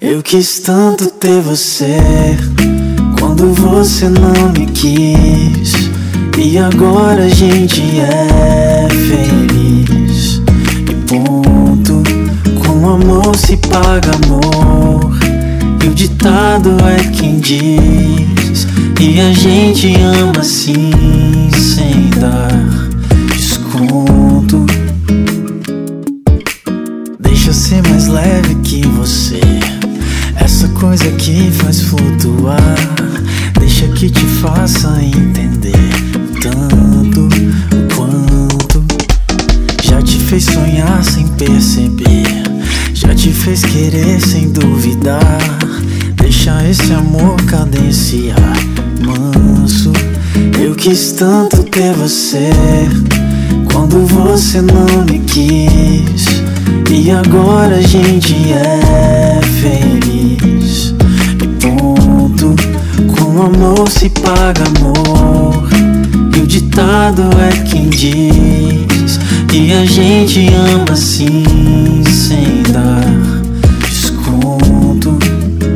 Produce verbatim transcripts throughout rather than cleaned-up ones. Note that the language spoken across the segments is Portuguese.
Eu quis tanto ter você quando você não me quis, e agora a gente é feliz. E ponto, com amor se paga amor, e o ditado é quem diz. E a gente ama assim, sem dar desconto. Deixa eu ser mais leve que você, essa coisa que faz flutuar. Deixa que te faça entender tanto quanto já te fez sonhar sem perceber, já te fez querer sem duvidar. Deixa esse amor cadenciar manso. Eu quis tanto ter você quando você não me quis, e agora a gente é feliz. E ponto, com amor se paga amor, e o ditado é quem diz. E a gente ama assim, sem dar desconto.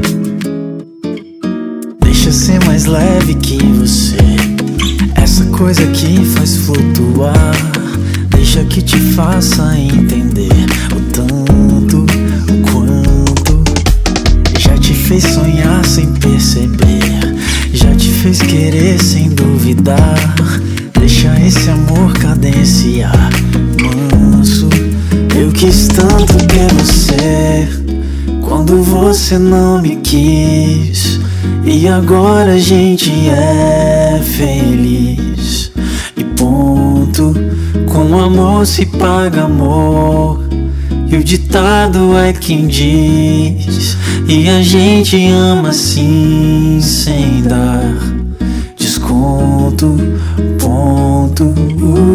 Deixa eu ser mais leve que você, essa coisa que faz flutuar. Deixa que te faça entender o tanto, o quanto já te fez sonhar sem perceber, já te fez querer sem duvidar. Deixa esse amor cadenciar manso. Eu quis tanto ter você quando você não me quis, e agora a gente é feliz. E ponto, com amor se paga amor, e o ditado é quem diz. E a gente ama assim, sem dar desconto. Ponto.